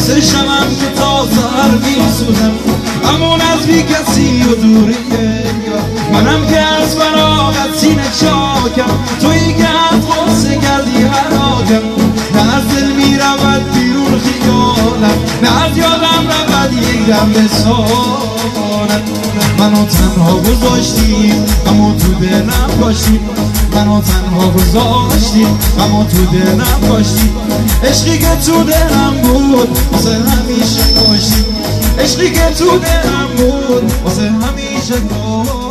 واسه شمم که تا سهر میسوزم همون از بی کسی و دوریه منم که از فراغت سینه چاکم تویی که از غصه کردی هلاکم نه از دل میرود بیرون خیالم نه از یادم رود یک دم به سالت منو تنها گذاشتی اما تو دلم کاشتی منو تنها گذاشتی اما تو دلم کاشتی عشقی که تو دلم بود واسه همیشه کاشتی عشقی که تو دلم بود واسه همیشه کاشتی